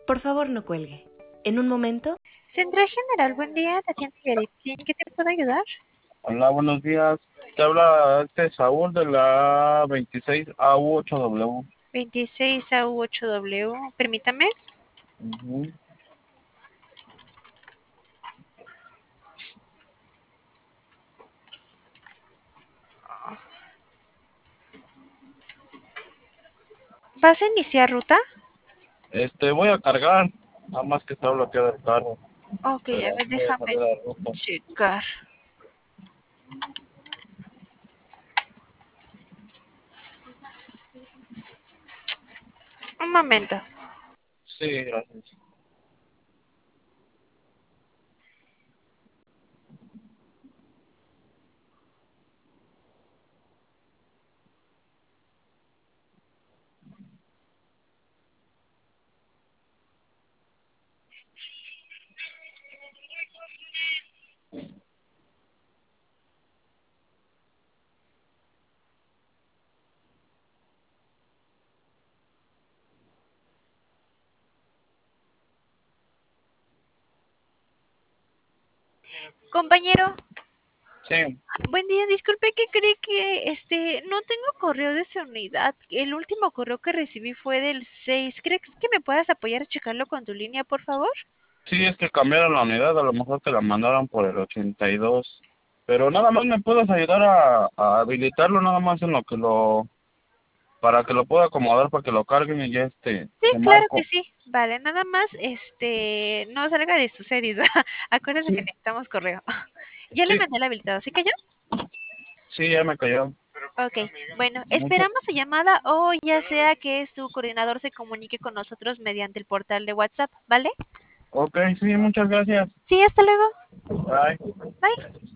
Por favor, no cuelgue. En un momento. Central General, buen día, te atiende Yaretzin, ¿qué te puedo ayudar? Hola, buenos días. Te habla Saúl de la 26AU8W. 26AU8W, permítame. Ujú. ¿Vas a iniciar ruta? Voy a cargar, nada más que está bloqueado el carro, Ok, pero a ver, voy a déjame salir a la ruta. checar. Un momento. Sí, gracias. Compañero, Sí, buen día, disculpe que cree que no tengo correo de su unidad. El último correo que recibí fue del 6. ¿Crees que me puedas apoyar a checarlo con tu línea, por favor? sí, es que cambiaron la unidad, a lo mejor te la mandaron por el 82. Pero nada más me puedes ayudar a habilitarlo, nada más en lo que para que lo pueda acomodar, para que lo carguen y ya Sí, te claro que marco. sí. Vale, nada más, no salga de su series. Acuérdate que Sí, necesitamos correo. Ya le sí, mandé la habilitado, ¿sí cayó? sí, ya me cayó. Ok, bueno, Muchas. esperamos su llamada o ya sea que su coordinador se comunique con nosotros mediante el portal de WhatsApp, ¿vale? Ok, sí, muchas gracias. Sí, hasta luego. Bye. Bye.